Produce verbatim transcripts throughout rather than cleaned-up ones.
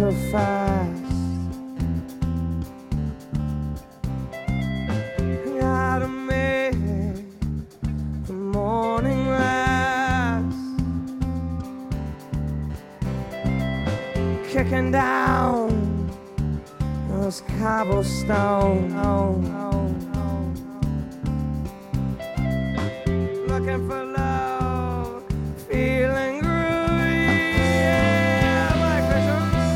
so fast. Gotta make the morning last. Kicking down those cobblestones, looking for love, feeling groovy. Yeah, Mike Fisher.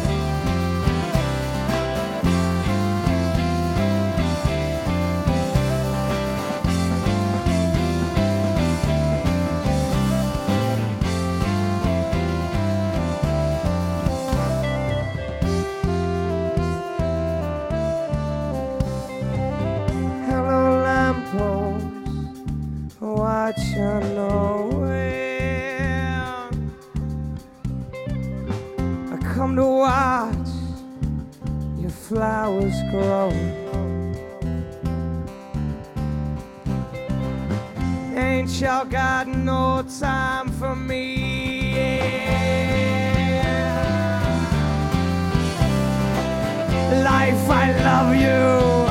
Hello, lamppost, what you knowing? I come to watch your flowers grow. Ain't y'all got no time for me? Yeah. Life, I love you.